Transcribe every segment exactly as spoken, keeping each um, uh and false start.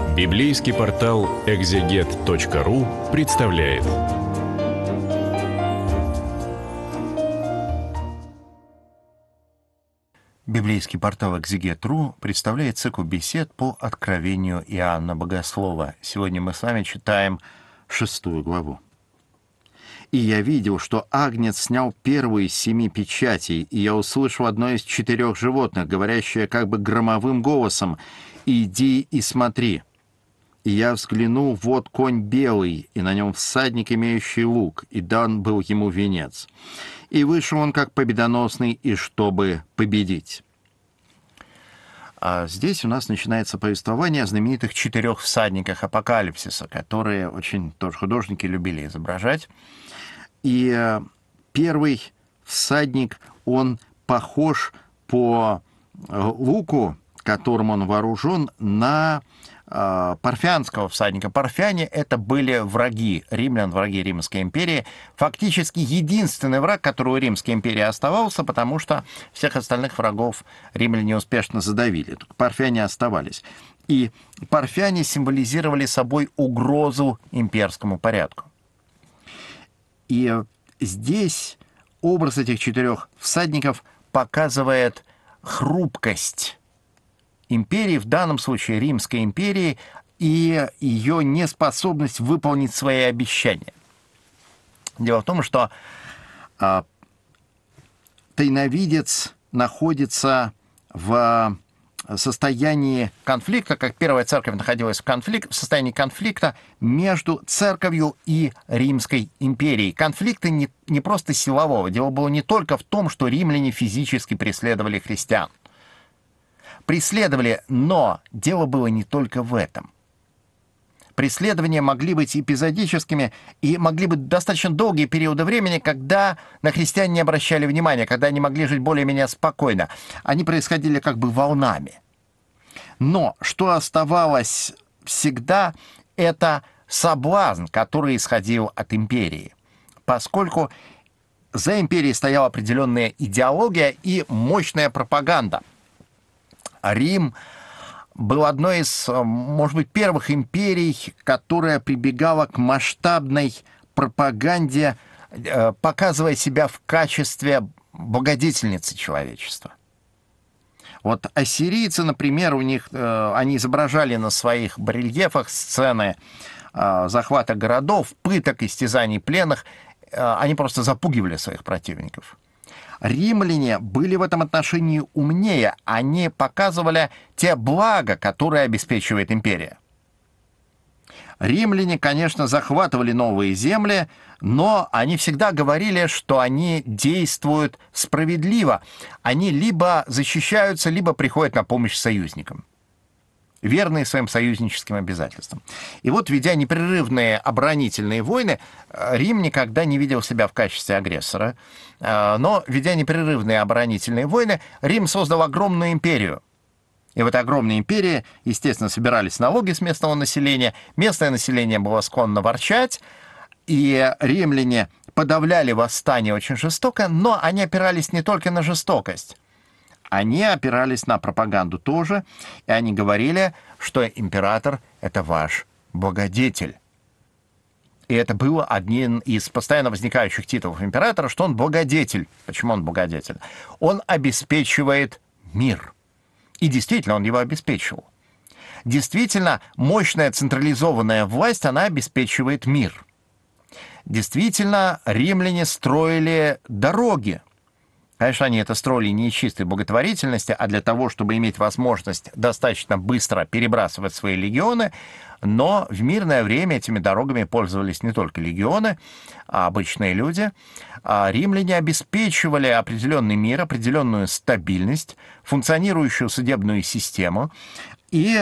Библейский портал экзегет точка ру представляет. Библейский портал экзегет точка ру представляет цикл бесед по откровению Иоанна Богослова. Сегодня мы с вами читаем шестую главу. «И я видел, что Агнец снял первую из семи печатей, и я услышал одно из четырех животных, говорящее как бы громовым голосом: „Иди и смотри“. И я взглянул, вот конь белый, и на нем всадник, имеющий лук, и дан был ему венец. И вышел он как победоносный, и чтобы победить». А здесь у нас начинается повествование о знаменитых четырех всадниках Апокалипсиса, которые очень тоже художники любили изображать. И первый всадник, он похож по луку, которым он вооружен, на э, парфянского всадника. Парфяне — это были враги римлян, враги Римской империи. Фактически единственный враг, который у Римской империи оставался, потому что всех остальных врагов римляне успешно задавили. Только парфяне оставались. И парфяне символизировали собой угрозу имперскому порядку. И здесь образ этих четырех всадников показывает хрупкость империи, в данном случае Римской империи, и ее неспособность выполнить свои обещания. Дело в том, что а, тайновидец находится в состоянии конфликта, как первая церковь находилась в, конфликт, в состоянии конфликта между церковью и Римской империей. Конфликта не, не просто силового. Дело было не только в том, что римляне физически преследовали христиан. Преследовали, но дело было не только в этом. Преследования могли быть эпизодическими и могли быть достаточно долгие периоды времени, когда на христиан не обращали внимания, когда они могли жить более-менее спокойно. Они происходили как бы волнами. Но что оставалось всегда, это соблазн, который исходил от империи, поскольку за империей стояла определенная идеология и мощная пропаганда. Рим был одной из, может быть, первых империй, которая прибегала к масштабной пропаганде, показывая себя в качестве благодетельницы человечества. Вот ассирийцы, например, у них, они изображали на своих барельефах сцены захвата городов, пыток, истязаний пленных. Они просто запугивали своих противников. Римляне были в этом отношении умнее. Они показывали те блага, которые обеспечивает империя. Римляне, конечно, захватывали новые земли, но они всегда говорили, что они действуют справедливо. Они либо защищаются, либо приходят на помощь союзникам, верные своим союзническим обязательствам. И вот, ведя непрерывные оборонительные войны, Рим никогда не видел себя в качестве агрессора, но, ведя непрерывные оборонительные войны, Рим создал огромную империю. И в этой огромной империи, естественно, собирались налоги с местного населения, местное население было склонно ворчать, и римляне подавляли восстание очень жестоко, но они опирались не только на жестокость. Они опирались на пропаганду тоже, и они говорили, что император — это ваш благодетель. И это был один из постоянно возникающих титулов императора, что он благодетель. Почему он благодетель? Он обеспечивает мир. И действительно, он его обеспечивал. Действительно, мощная централизованная власть, она обеспечивает мир. Действительно, римляне строили дороги. Конечно, они это строили не из чистой благотворительности, а для того, чтобы иметь возможность достаточно быстро перебрасывать свои легионы, но в мирное время этими дорогами пользовались не только легионы, а обычные люди. А римляне обеспечивали определенный мир, определенную стабильность, функционирующую судебную систему, и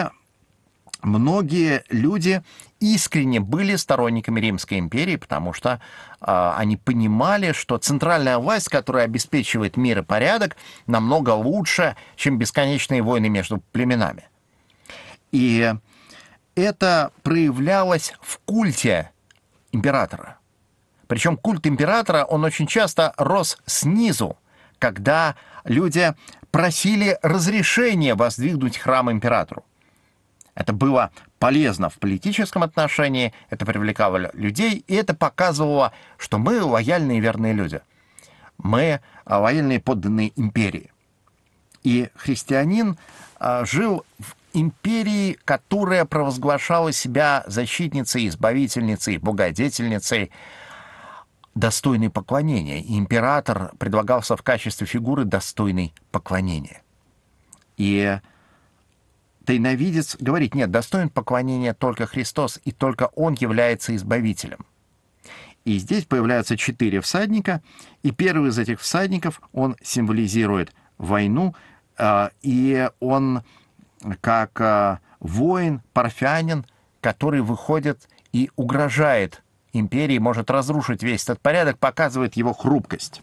многие люди искренне были сторонниками Римской империи, потому что э, они понимали, что центральная власть, которая обеспечивает мир и порядок, намного лучше, чем бесконечные войны между племенами. И это проявлялось в культе императора. Причем культ императора, он очень часто рос снизу, когда люди просили разрешения воздвигнуть храм императору. Это было полезно в политическом отношении, это привлекало людей, и это показывало, что мы лояльные и верные люди. Мы лояльные подданные империи. И христианин а, жил в империи, которая провозглашала себя защитницей, избавительницей, благодетельницей, достойной поклонения. И император предлагался в качестве фигуры достойной поклонения. И тайновидец говорит: нет, достоин поклонения только Христос, и только Он является избавителем. И здесь появляются четыре всадника, и первый из этих всадников, он символизирует войну, и он как воин, парфянин, который выходит и угрожает империи, может разрушить весь этот порядок, показывает его хрупкость.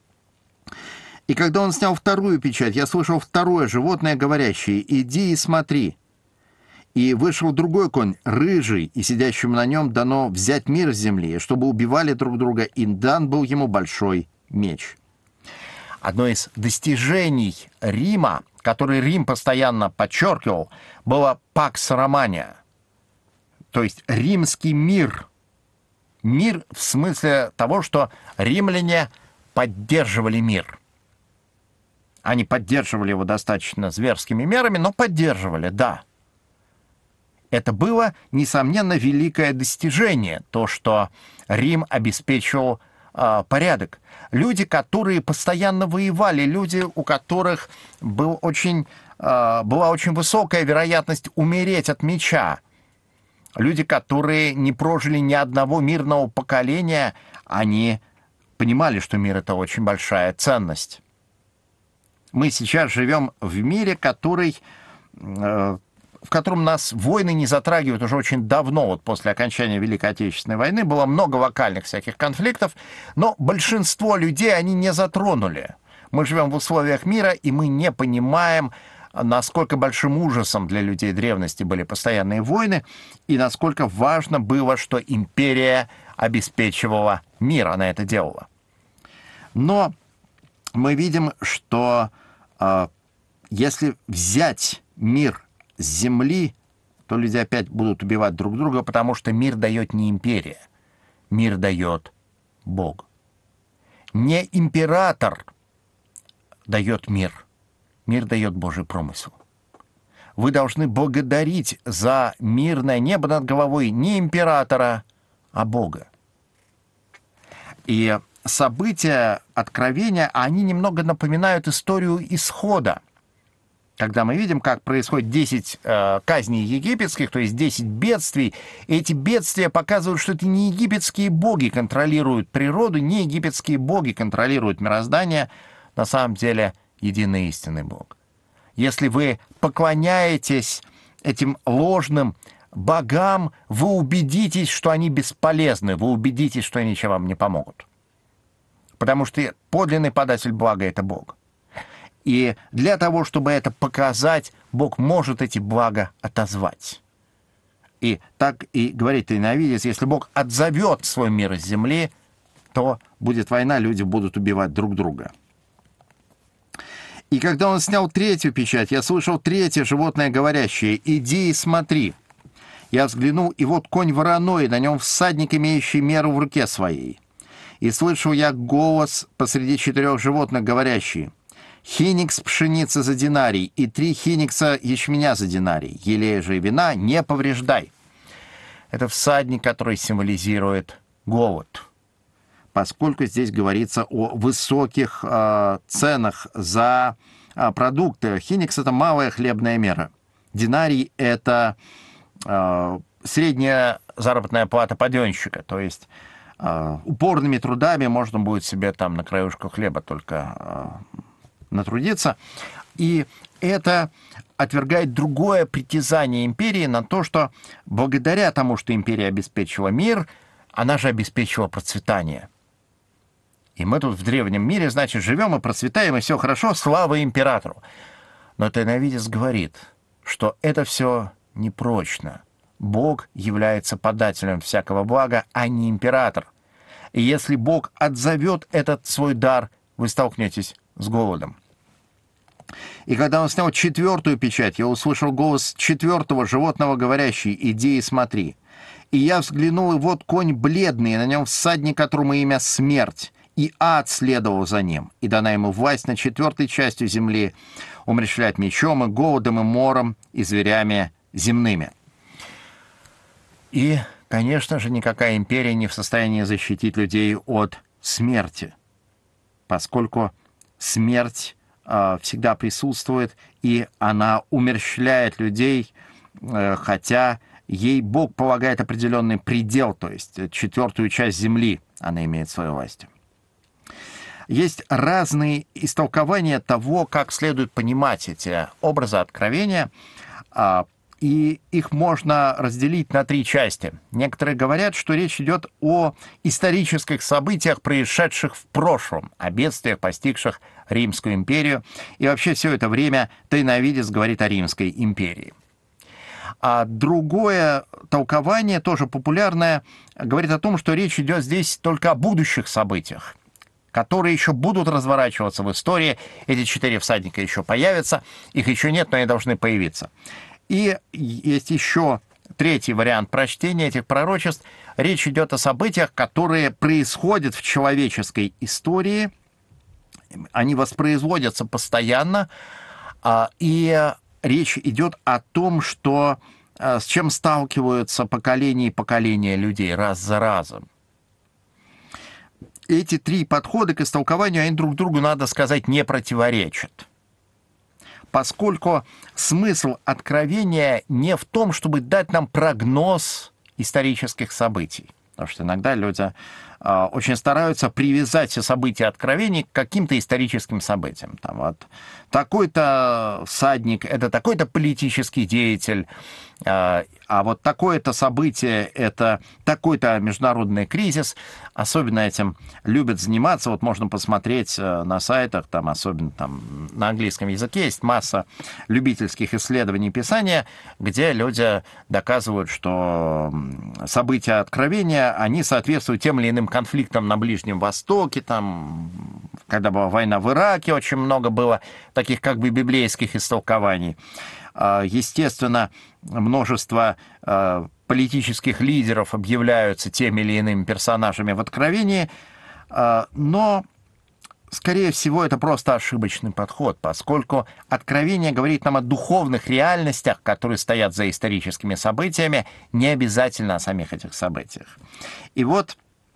И когда он снял вторую печать, я слышал второе животное, говорящее: «Иди и смотри». И вышел другой конь, рыжий, и сидящему на нем дано взять мир с земли, чтобы убивали друг друга, и дан был ему большой меч. Одно из достижений Рима, который Рим постоянно подчеркивал, было «пакс романия», то есть римский мир. Мир в смысле того, что римляне поддерживали мир. Они поддерживали его достаточно зверскими мерами, но поддерживали, да. Это было, несомненно, великое достижение, то, что Рим обеспечивал э, порядок. Люди, которые постоянно воевали, люди, у которых был очень, э, была очень высокая вероятность умереть от меча, люди, которые не прожили ни одного мирного поколения, они понимали, что мир — это очень большая ценность. Мы сейчас живем в мире, который... Э, в котором нас войны не затрагивают уже очень давно, вот после окончания Великой Отечественной войны. Было много локальных всяких конфликтов, но большинство людей они не затронули. Мы живем в условиях мира, и мы не понимаем, насколько большим ужасом для людей древности были постоянные войны, и насколько важно было, что империя обеспечивала мир, она это делала. Но мы видим, что э, если взять мир с земли, то люди опять будут убивать друг друга, потому что мир дает не империя, мир дает Бог. Не император дает мир, мир дает Божий промысел. Вы должны благодарить за мирное небо над головой не императора, а Бога. И события Откровения, они немного напоминают историю Исхода, когда мы видим, как происходит десять э, казней египетских, то есть десять бедствий. И эти бедствия показывают, что это не египетские боги контролируют природу, не египетские боги контролируют мироздание. На самом деле, единый истинный Бог. Если вы поклоняетесь этим ложным богам, вы убедитесь, что они бесполезны, вы убедитесь, что они ничем вам не помогут. Потому что подлинный податель блага — это Бог. И для того, чтобы это показать, Бог может эти блага отозвать. И так и говорит тайновидец: если Бог отзовет свой мир из земли, то будет война, люди будут убивать друг друга. И когда он снял третью печать, я слышал третье животное, говорящее: «Иди и смотри». Я взглянул, и вот конь вороной, на нем всадник, имеющий меру в руке своей. И слышал я голос посреди четырех животных, говорящий: «Хиникс пшеницы за динарий, и три хиникса ячменя за динарий, елея же и вина не повреждай». Это всадник, который символизирует голод, поскольку здесь говорится о высоких э, ценах за э, продукты. Хиникс — это малая хлебная мера. Динарий — это э, средняя заработная плата паденщика, то есть э, упорными трудами можно будет себе там на краюшку хлеба только э, натрудиться. И это отвергает другое притязание империи на то, что благодаря тому, что империя обеспечила мир, она же обеспечила процветание. И мы тут в древнем мире, значит, живем и процветаем, и все хорошо, слава императору. Но тайновидец говорит, что это все непрочно. Бог является подателем всякого блага, а не император. И если Бог отзовет этот свой дар, вы столкнетесь с голодом. И когда он снял четвертую печать, я услышал голос четвертого животного, говорящий: «Иди и смотри». И я взглянул, и вот конь бледный, и на нем всадник, которому имя Смерть, и ад следовал за ним, и дана ему власть над четвертой частью земли, умерщвлять мечом, и голодом, и мором, и зверями земными. И, конечно же, никакая империя не в состоянии защитить людей от смерти, поскольку смерть э, всегда присутствует, и она умерщвляет людей, э, хотя ей Бог полагает определенный предел, то есть четвертую часть земли она имеет в своей власти. Есть разные истолкования того, как следует понимать эти образы откровения, э, и их можно разделить на три части. Некоторые говорят, что речь идет о исторических событиях, происшедших в прошлом, о бедствиях, постигших Римскую империю. И вообще все это время тайновидец говорит о Римской империи. А другое толкование, тоже популярное, говорит о том, что речь идет здесь только о будущих событиях, которые еще будут разворачиваться в истории. Эти четыре всадника еще появятся, их еще нет, но они должны появиться. И есть еще третий вариант прочтения этих пророчеств. Речь идет о событиях, которые происходят в человеческой истории. Они воспроизводятся постоянно. И речь идет о том, что, с чем сталкиваются поколения и поколения людей раз за разом. Эти три подхода к истолкованию, они друг другу, надо сказать, не противоречат. Поскольку смысл откровения не в том, чтобы дать нам прогноз исторических событий. Потому что иногда люди э, очень стараются привязать все события откровений к каким-то историческим событиям. Там вот такой-то всадник — это такой-то политический деятель, э, а вот такое-то событие — это такой-то международный кризис. Особенно этим любят заниматься. Вот можно посмотреть на сайтах, там, особенно там, на английском языке, есть масса любительских исследований писания, где люди доказывают, что события откровения, они соответствуют тем или иным конфликтам на Ближнем Востоке. Там, когда была война в Ираке, очень много было таких как бы библейских истолкований. Естественно, множество политических лидеров объявляются теми или иными персонажами в Откровении, но, скорее всего, это просто ошибочный подход, поскольку Откровение говорит нам о духовных реальностях, которые стоят за историческими событиями, не обязательно о самих этих событиях. И вот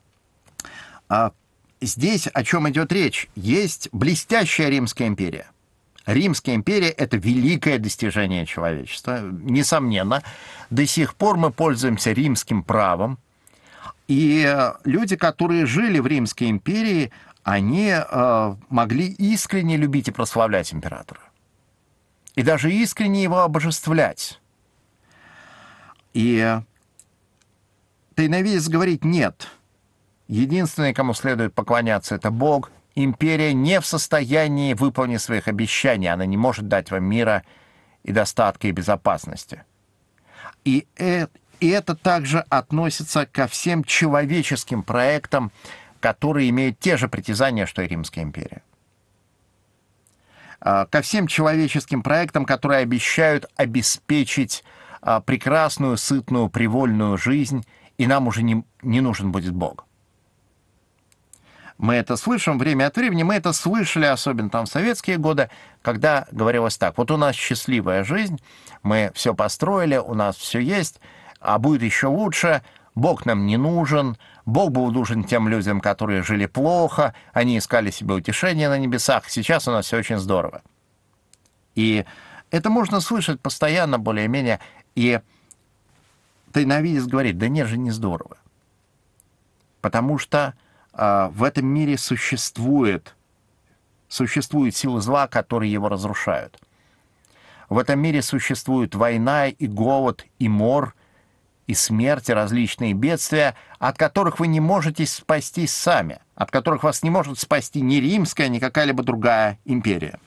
здесь о чем идет речь. Есть блестящая Римская империя. Римская империя — это великое достижение человечества. Несомненно, до сих пор мы пользуемся римским правом. И люди, которые жили в Римской империи, они э, могли искренне любить и прославлять императора. И даже искренне его обожествлять. И тайновидец говорит: нет. Единственный, кому следует поклоняться, это Бог. Империя не в состоянии выполнить своих обещаний. Она не может дать вам мира и достатка, и безопасности. И это, и это также относится ко всем человеческим проектам, которые имеют те же притязания, что и Римская империя. Ко всем человеческим проектам, которые обещают обеспечить прекрасную, сытную, привольную жизнь, и нам уже не, не нужен будет Бог. Мы это слышим время от времени, мы это слышали, особенно там в советские годы, когда говорилось так: вот у нас счастливая жизнь, мы все построили, у нас все есть, а будет еще лучше, Бог нам не нужен, Бог был нужен тем людям, которые жили плохо, они искали себе утешение на небесах, сейчас у нас все очень здорово. И это можно слышать постоянно, более-менее, и тайновидец говорит: да нет же, не здорово. Потому что в этом мире существует, существуют силы зла, которые его разрушают. В этом мире существует война, и голод, и мор, и смерть, и различные бедствия, от которых вы не можете спастись сами, от которых вас не может спасти ни римская, ни какая-либо другая империя.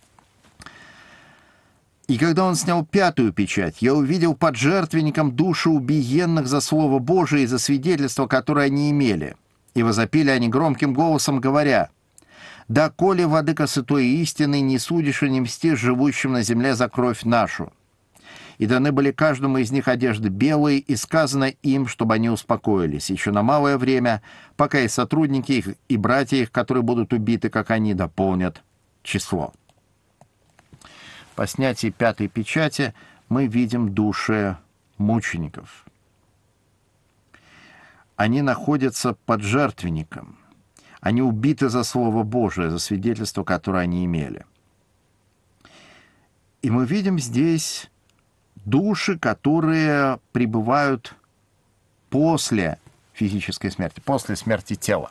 И когда он снял пятую печать, я увидел под жертвенником души убиенных за Слово Божие и за свидетельство, которое они имели. И возопили они громким голосом, говоря: «Доколе, владыка святой и истины, не судишь и не мстишь живущим на земле за кровь нашу». И даны были каждому из них одежды белые, и сказано им, чтобы они успокоились еще на малое время, пока и сотрудники их, и братья их, которые будут убиты, как они, дополнят число. По снятии пятой печати мы видим души мучеников. Они находятся под жертвенником. Они убиты за Слово Божие, за свидетельство, которое они имели. И мы видим здесь души, которые пребывают после физической смерти, после смерти тела.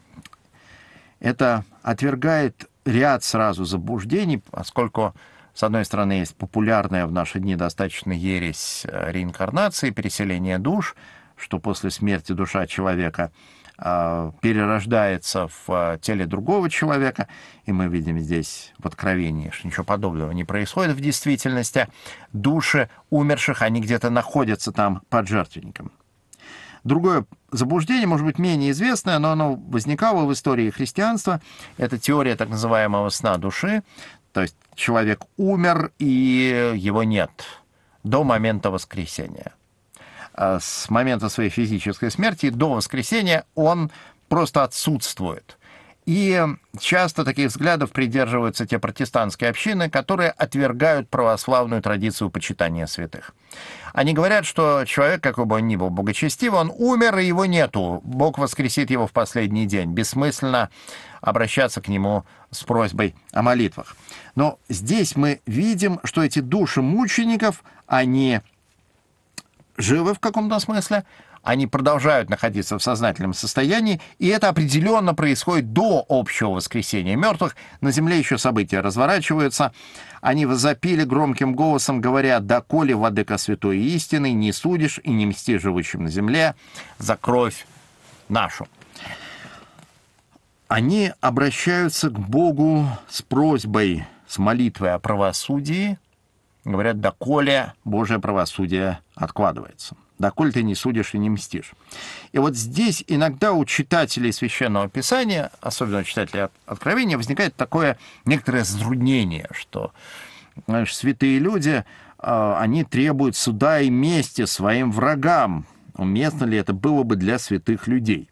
Это отвергает ряд сразу заблуждений, поскольку, с одной стороны, есть популярная в наши дни достаточно ересь реинкарнации, переселения душ, что после смерти душа человека э, перерождается в теле другого человека, и мы видим здесь в Откровении, что ничего подобного не происходит в действительности. Души умерших, они где-то находятся там под жертвенником. Другое заблуждение, может быть, менее известное, но оно возникало в истории христианства. Это теория так называемого сна души, то есть человек умер, и его нет до момента воскресения. С момента своей физической смерти до воскресения он просто отсутствует. И часто таких взглядов придерживаются те протестантские общины, которые отвергают православную традицию почитания святых. Они говорят, что человек, какой бы он ни был благочестив, он умер, и его нету. Бог воскресит его в последний день. Бессмысленно обращаться к нему с просьбой о молитвах. Но здесь мы видим, что эти души мучеников, они живы в каком-то смысле, они продолжают находиться в сознательном состоянии, и это определенно происходит до общего воскресения мертвых. На земле еще события разворачиваются. Они возопили громким голосом, говоря: «Доколе, владыка святой и истины, не судишь и не мстишь живущим на земле за кровь нашу». Они обращаются к Богу с просьбой, с молитвой о правосудии. Говорят: «Доколе Божие правосудие откладывается». Доколе ты не судишь и не мстишь. И вот здесь иногда у читателей Священного Писания, особенно у читателей Откровения, возникает такое некоторое затруднение, что, знаешь, святые люди, они требуют суда и мести своим врагам. Уместно ли это было бы для святых людей?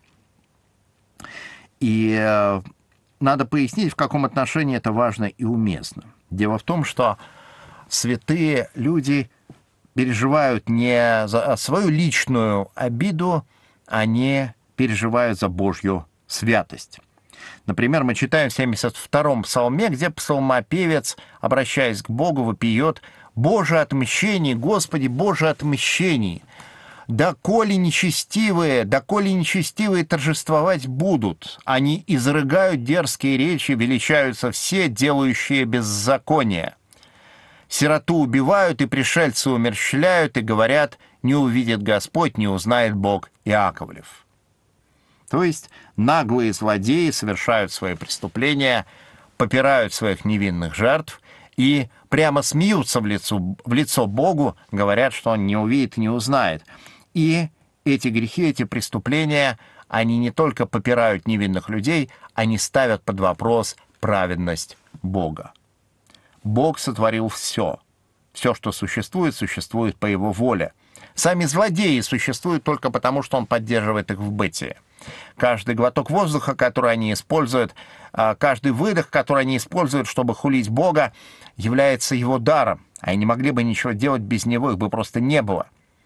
И надо пояснить, в каком отношении это важно и уместно. Дело в том, что святые люди переживают не за свою личную обиду, они переживают за Божью святость. Например, мы читаем в семьдесят втором псалме, где псалмопевец, обращаясь к Богу, вопиет: «Боже, отмщение, Господи, Боже, отмщение! Доколе нечестивые, доколе нечестивые торжествовать будут, они изрыгают дерзкие речи, величаются все, делающие беззаконие. Сироту убивают, и пришельцы умерщвляют, и говорят: не увидит Господь, не узнает Бог Иаковлев». То есть наглые злодеи совершают свои преступления, попирают своих невинных жертв и прямо смеются в лицо, в лицо Богу, говорят, что он не увидит и не узнает. И эти грехи, эти преступления, они не только попирают невинных людей, они ставят под вопрос праведность Бога. Бог сотворил все. Все, что существует, существует по Его воле. Сами злодеи существуют только потому, что Он поддерживает их в бытии. Каждый глоток воздуха, который они используют, каждый выдох, который они используют, чтобы хулить Бога, является Его даром. Они не могли бы ничего делать без Него, их бы просто не было.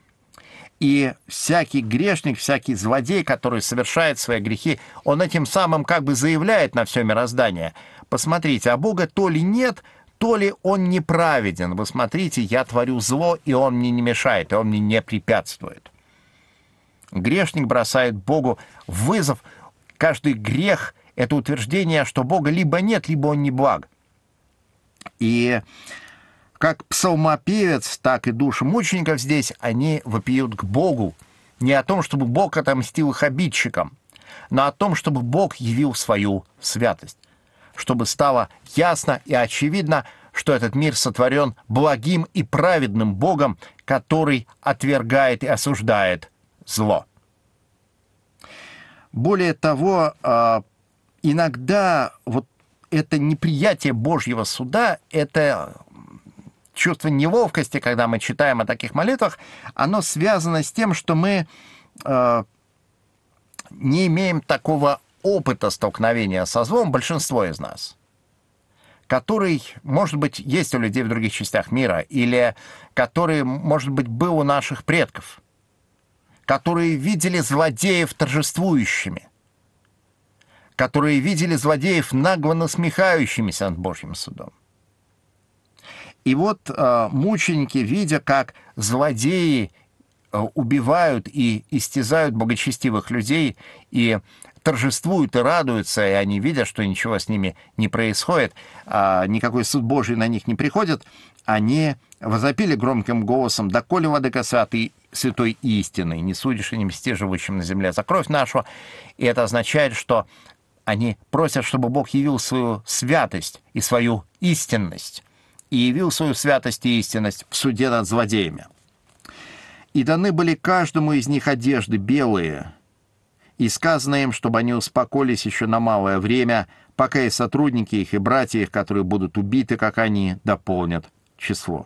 И всякий грешник, всякий злодей, который совершает свои грехи, он этим самым как бы заявляет на все мироздание: посмотрите, а Бога то ли нет, то ли он неправеден. Вы смотрите, я творю зло, и он мне не мешает, и он мне не препятствует. Грешник бросает Богу вызов. Каждый грех — это утверждение, что Бога либо нет, либо он не благ. И как псалмопевец, так и души мучеников здесь, они вопиют к Богу не о том, чтобы Бог отомстил их обидчикам, но о том, чтобы Бог явил свою святость, чтобы стало ясно и очевидно, что этот мир сотворен благим и праведным Богом, который отвергает и осуждает зло. Более того, иногда вот это неприятие Божьего суда, это чувство неловкости, когда мы читаем о таких молитвах, оно связано с тем, что мы э, не имеем такого опыта столкновения со злом, большинство из нас, который, может быть, есть у людей в других частях мира, или который, может быть, был у наших предков, которые видели злодеев торжествующими, которые видели злодеев нагло насмехающимися над Божьим судом. И вот э, мученики, видя, как злодеи э, убивают и истязают благочестивых людей, и торжествуют и радуются, и они видят, что ничего с ними не происходит, э, никакой суд Божий на них не приходит, они возопили громким голосом: «Доколе, владыка святый, святой истины, не судишь и не мстишь живущим на земле за кровь нашу». И это означает, что они просят, чтобы Бог явил свою святость и свою истинность, и явил свою святость и истинность в суде над злодеями. «И даны были каждому из них одежды белые, и сказано им, чтобы они успокоились еще на малое время, пока и сотрудники их, и братья их, которые будут убиты, как они, дополнят число».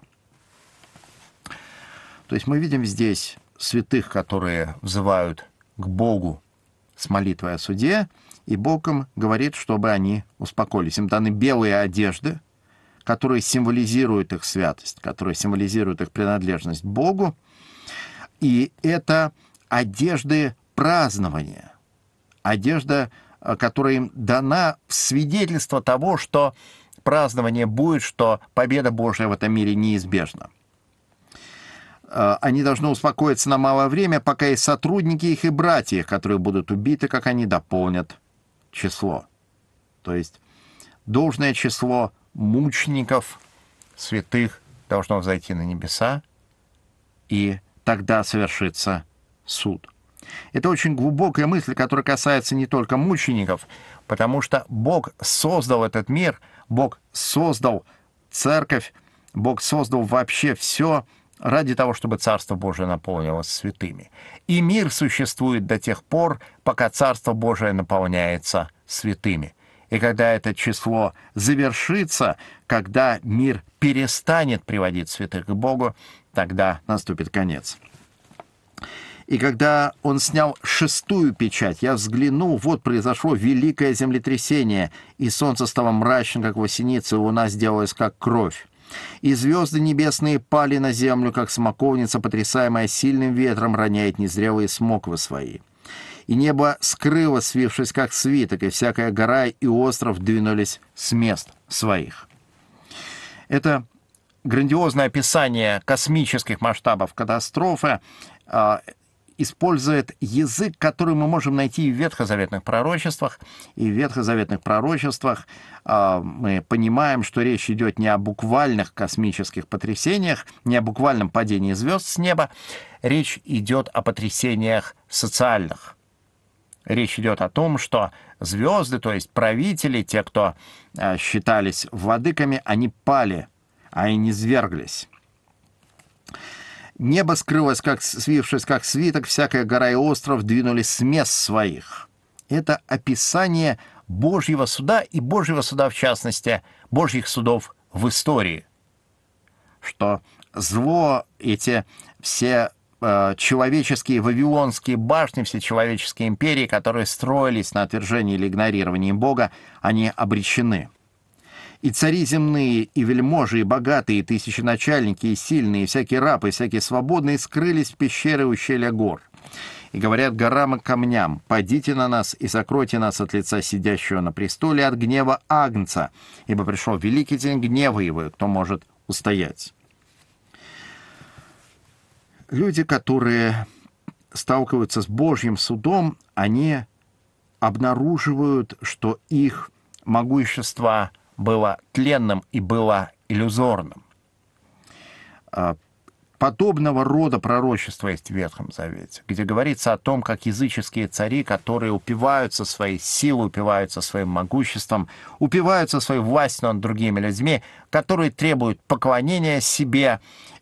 То есть мы видим здесь святых, которые взывают к Богу с молитвой о суде, и Бог им говорит, чтобы они успокоились. Им даны белые одежды, которые символизируют их святость, которые символизируют их принадлежность Богу. И это одежды празднования, одежда, которая им дана в свидетельство того, что празднование будет, что победа Божия в этом мире неизбежна. Они должны успокоиться на малое время, пока и сотрудники их, и братья их, которые будут убиты, как они, дополнят число. То есть должное число мучеников, святых, должно взойти на небеса, и тогда совершится суд. Это очень глубокая мысль, которая касается не только мучеников, потому что Бог создал этот мир, Бог создал церковь, Бог создал вообще все ради того, чтобы Царство Божие наполнилось святыми. И мир существует до тех пор, пока Царство Божие наполняется святыми. И когда это число завершится, когда мир перестанет приводить святых к Богу, тогда наступит конец. И когда он снял шестую печать, я взглянул, вот произошло великое землетрясение, и солнце стало мрачным, как восеница, и луна сделалась, как кровь. И звезды небесные пали на землю, как смоковница, потрясаемая сильным ветром, роняет незрелые смоквы свои. И небо скрыло, свившись, как свиток, и всякая гора и остров двинулись с мест своих. Это грандиозное описание космических масштабов катастрофы э, использует язык, который мы можем найти и в ветхозаветных пророчествах. И в ветхозаветных пророчествах э, мы понимаем, что речь идет не о буквальных космических потрясениях, не о буквальном падении звезд с неба. Речь идет о потрясениях социальных. Речь идет о том, что звезды, то есть правители, те, кто э, считались владыками, они пали, а они низверглись. Небо скрылось, как свившись, как свиток, всякая гора и остров двинулись с мест своих. Это описание Божьего суда, и Божьего суда, в частности, Божьих судов в истории. Что зло, эти все э, человеческие вавилонские башни, все человеческие империи, которые строились на отвержении или игнорировании Бога, они обречены. И цари земные, и вельможи, и богатые, и тысяченачальники, и сильные, и всякие рабы, и всякие свободные скрылись в пещеры и ущелья гор. И говорят горам и камням: «Падите на нас и закройте нас от лица сидящего на престоле, от гнева Агнца, ибо пришел великий день гнева его, кто может устоять». Люди, которые сталкиваются с Божьим судом, они обнаруживают, что их могущество было тленным и было иллюзорным. Подобного рода пророчество есть в Ветхом Завете, где говорится о том, как языческие цари, которые упиваются своей силой, упиваются своим могуществом, упиваются своей властью над другими людьми, которые требуют поклонения себе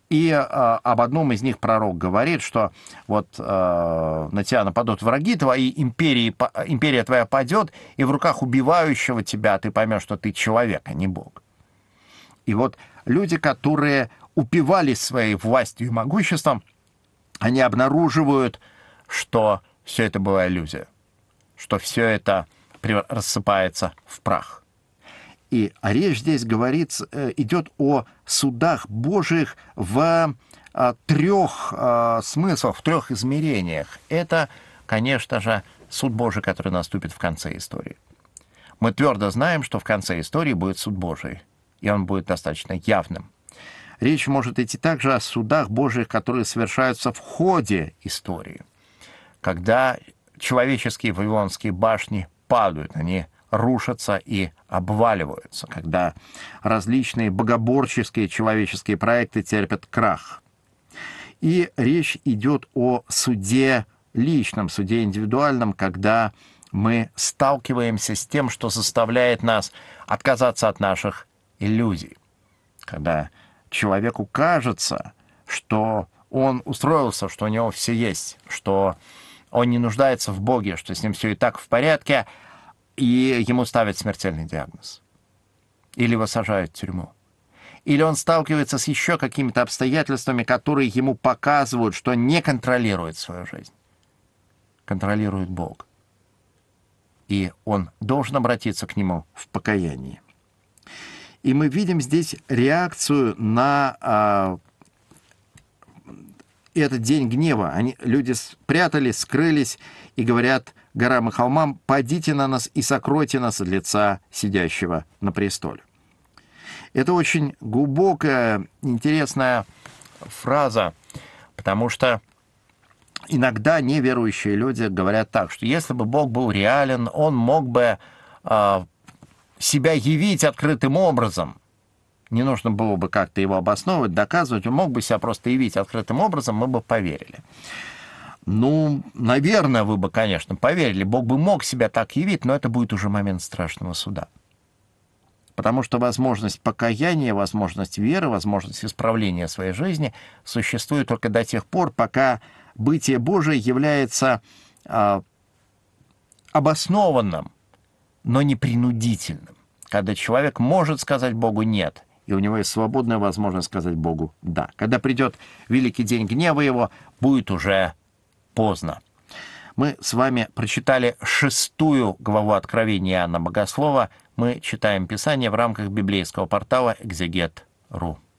И э, об одном из них пророк говорит, что вот э, на тебя нападут враги твои, империи, империя твоя падет, и в руках убивающего тебя ты поймешь, что ты человек, а не Бог. И вот люди, которые упивались своей властью и могуществом, они обнаруживают, что все это была иллюзия, что все это рассыпается в прах. И речь здесь говорит, идет о судах Божьих в трех смыслах, в трех измерениях. Это, конечно же, суд Божий, который наступит в конце истории. Мы твердо знаем, что в конце истории будет суд Божий, и он будет достаточно явным. Речь может идти также о судах Божьих, которые совершаются в ходе истории, когда человеческие вавилонские башни падают, они рушатся и обваливаются, когда различные богоборческие человеческие проекты терпят крах. И речь идет о суде личном, суде индивидуальном, когда мы сталкиваемся с тем, что заставляет нас отказаться от наших иллюзий. Когда человеку кажется, что он устроился, что у него все есть, что он не нуждается в Боге, что с ним все и так в порядке, и ему ставят смертельный диагноз. Или его сажают в тюрьму. Или он сталкивается с еще какими-то обстоятельствами, которые ему показывают, что не контролирует свою жизнь. Контролирует Бог. И он должен обратиться к нему в покаянии. И мы видим здесь реакцию на а, этот день гнева. Они, люди спрятались, скрылись и говорят горам и холмам: «Падите на нас и сокройте нас от лица сидящего на престоле». Это очень глубокая, интересная фраза, потому что иногда неверующие люди говорят так, что если бы Бог был реален, Он мог бы а, себя явить открытым образом. Не нужно было бы как-то его обосновывать, доказывать. Он мог бы себя просто явить открытым образом, мы бы поверили. Ну, наверное, вы бы, конечно, поверили. Бог бы мог себя так явить, но это будет уже момент страшного суда. Потому что возможность покаяния, возможность веры, возможность исправления своей жизни существует только до тех пор, пока бытие Божие является а, обоснованным, но не принудительным. Когда человек может сказать Богу «нет», и у него есть свободная возможность сказать Богу «да». Когда придет великий день гнева его, будет уже поздно. Мы с вами прочитали шестую главу Откровения Иоанна Богослова. Мы читаем Писание в рамках библейского портала экзегет точка ру.